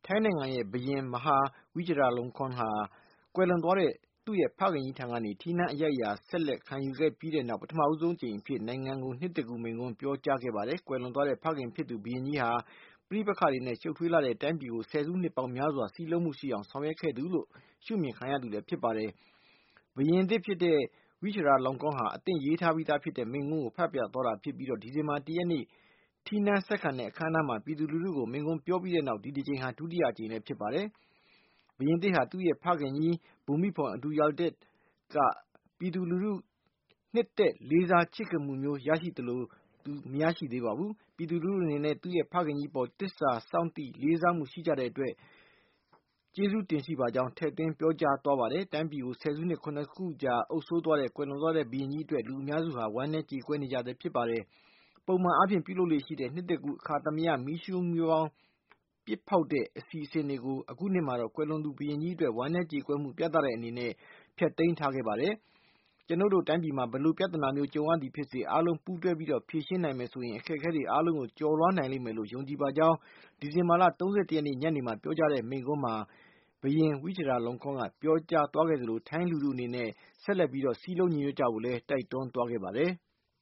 ထိုင်းနိုင်ငံရဲ့ဘုရင်မဟာဝိကြရာလုံခွန်ဟာကွယ်လွန်သွားတဲ့သူ့ရဲ့ဖခင်ကြီးထံကနေထီးနန်းအရိုက်အရာဆက်လက်ခံယူခဲ့ပြီးတဲ့နောက်ပထမဆုံးအကြိမ်အဖြစ်နိုင်ငံကိုနှစ်တကူမိန့်ခွန်းပြောကြားခဲ့ပါတယ်။ကွယ်လွန်သွားတဲ့ဖခင်ဖြစ်သူဘုရင်ကြီးဟာပဋိပက္ခတွေနဲ့ရှုပ်ထွေးလာတဲ့တိုင်းပြည်ကိုဆယ်စုနှစ်ပေါင်းများစွာစည်းလုံးမှုရှိအောင်ဆောင်ရွက်ခဲ့သူလို့ရှုမြင်ခံရသူလည်းဖြစ်ပါတယ်။ဘုရင်သစ်ဖြစ်တဲ့ဝိချရာလောင်ကွန်းဟာအသင့်ရေးထားပြီးသားဖြစ်တဲ့မိန့်ခွန်းကိုဖတ်ပြသွားတာဖြစ်ပြီးဒီဇင်ဘာ1 ရက်နေ့ထီးနန်းဆက်ခံတဲ့အခမ်းအနားမှာပြည်သူလူထုကိုမိန့်ခွန်းပြောပြီးတဲ့နောက်ဒီတစ်ကြိမ်ဟာဒုတိယအကြိမ်လည်းဖြစ်ပါတယ်။ဘုရင်သစ်ဟာသူ့ရဲ့ဖခင်ကြီးဘူမိဘောင်အဒူယာဒက်ကပြည်သူလူထုနှစ်သက်လေးစားချစ်ခင်မှုမျိုးရရှိသလိုသူမရရှိသေးပါဘူး။ပြည်သူလူထုအနေနဲ့သူ့ရဲ့ဖခင်ကြီးပေါ်တစ္ဆာစောင့်သိလေးစားမှုရှိကြတဲ့အတွက်ကျေးဇူးတင်ရှိပါကြောင်းထည့်သွင်းပြောကြားသွားပါတယ်။တိုင်းပြည်ကိုဆယ်စုနှစ်7 ခုကြာအုပ်စိုးသွားတဲ့ကွယ်လွန်သွားတဲ့ဘုရင်ကြီးအတွက်လူအများစုဟာဝမ်းနည်းကြေကွဲနေကြဆဲဖြစ်ပါတယ်။ပုံမှန်အားဖြင့်ပြုလုပ်လေ့ရှိတဲ့နှစ်သစ်ကူးအခါသမယမီးရှူးမီးပန်းပစ်ဖောက်တဲ့အစီအစဉ်တွေကိုအခုနှစ်မှာတော့ကွယ်လွန်သူဘုရင်ကြီးအတွက်ဝမ်းနည်းကြေကွဲမှုပြသတဲ့အနေနဲ့ဖျက်သိမ်းထားခဲ့ပါတယ်။ကျွန်ုပ်တို့တိုင်းပြည်မှာဘယ်လိုပြဿနာမျိုးကြုံရသည်ဖြစ်စေအားလုံးပူးတွဲပြီးဖြေရှင်းနိုင်မယ်ဆိုရင်အခက်အခဲတွေအားလုံးကိုကျော်လွှားနိုင်လိမ့်မယ်လို့ယုံကြည်ပါကြောင်းဒီဇင်ဘာလ31 ရက်နေ့ညနေမှာပြောကြားတဲ့မိန့်ခွန်းမှာဘုရင်ဝိချရာလုံခွန်းကပြောကြားသွားခဲ့သလိုထိုင်းလူထုအနေနဲ့ဆက်လက်ပြီးစည်းလုံးညီညွတ်ကြဖို့လည်းတိုက်တွန်းသွားခဲ့ပါတယ်။